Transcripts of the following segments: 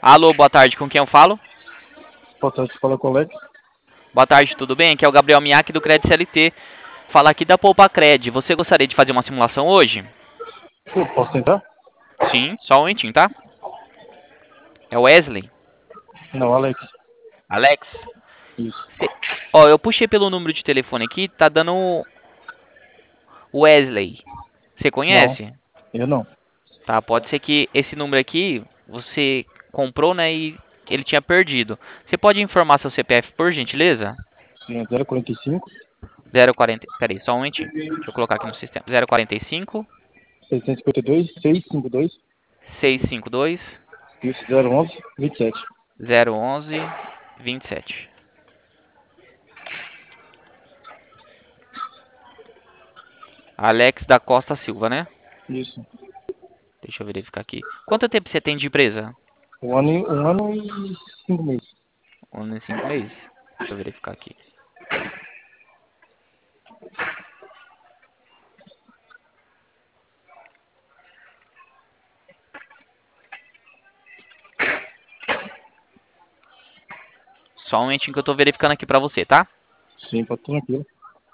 Alô, boa tarde, com quem eu falo? Boa tarde, fala com o Alex. Boa tarde, tudo bem? Aqui é o Gabriel Miak do Credit CLT. Fala aqui da Poupa Cred. Você gostaria de fazer uma simulação hoje? Pô, posso tentar? Sim, só um momentinho, tá? É o Wesley? Não, Alex. Alex? Isso. Ó, eu puxei pelo número de telefone aqui, tá dando Wesley. Você Não, conhece? eu não. Tá, pode ser que esse número aqui você comprou, né, e ele tinha perdido. Você pode informar seu CPF, por gentileza? Sim, é 045 040. Peraí, só um momentinho. Deixa eu colocar aqui no sistema. 045 652 652 652 isso, 011 27. 011 27. Alex da Costa Silva, né? Isso. Deixa eu verificar aqui. Quanto tempo você tem de empresa? Um ano e 5 meses. 1 ano e 5 meses. Deixa eu verificar aqui. Só um momentinho que eu tô verificando aqui pra você, tá? Sim, pode tranquilo.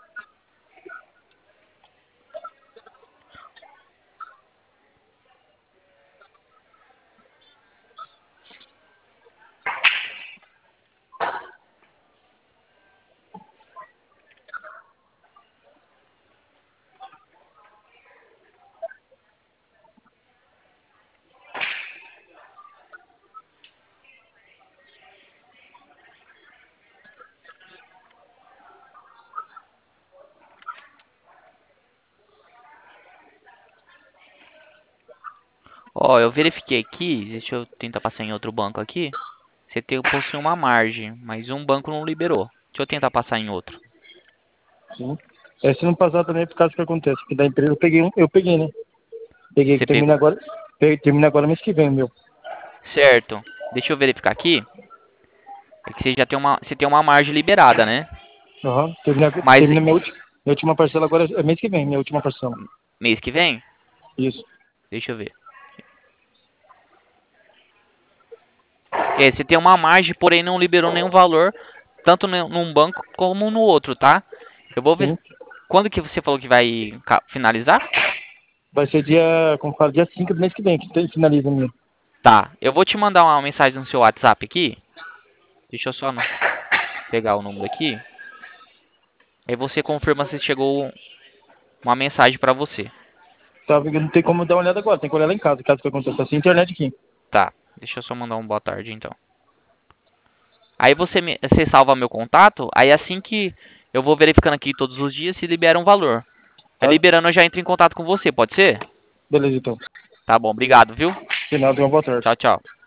Ó, eu verifiquei aqui. Deixa eu tentar passar em outro banco aqui. Possui uma margem, mas um banco não liberou. Deixa eu tentar passar em outro. Sim. Se não passar também é por causa que acontece. Porque da empresa eu peguei, né? Peguei que Você pegou. termina agora mês que vem, meu. Certo. Deixa eu verificar aqui. É que você tem uma margem liberada, né? Aham. Termina, Mas termina minha última parcela agora é mês que vem, minha última parcela. mês que vem? Isso. Deixa eu ver. É, você tem uma margem, porém não liberou nenhum valor, tanto num banco como no outro, tá? Eu vou ver. Sim. Quando que você falou que vai finalizar? Vai ser dia, como fala, dia 5 do mês que vem, que finaliza a minha. Tá. Eu vou te mandar uma mensagem no seu WhatsApp aqui. Deixa eu só pegar o número aqui. Aí você confirma se chegou uma mensagem pra você. Tá, porque não tem como dar uma olhada agora, tem que olhar lá em casa, caso que aconteça assim, internet aqui. Tá. Deixa eu só mandar um boa tarde então. Aí você salva meu contato. Aí assim que eu vou verificando aqui todos os dias se libera um valor. Aí Tá? liberando eu já entro em contato com você, pode ser? Beleza, então. Tá bom, obrigado, viu? De nada, uma boa tarde. Tchau, tchau.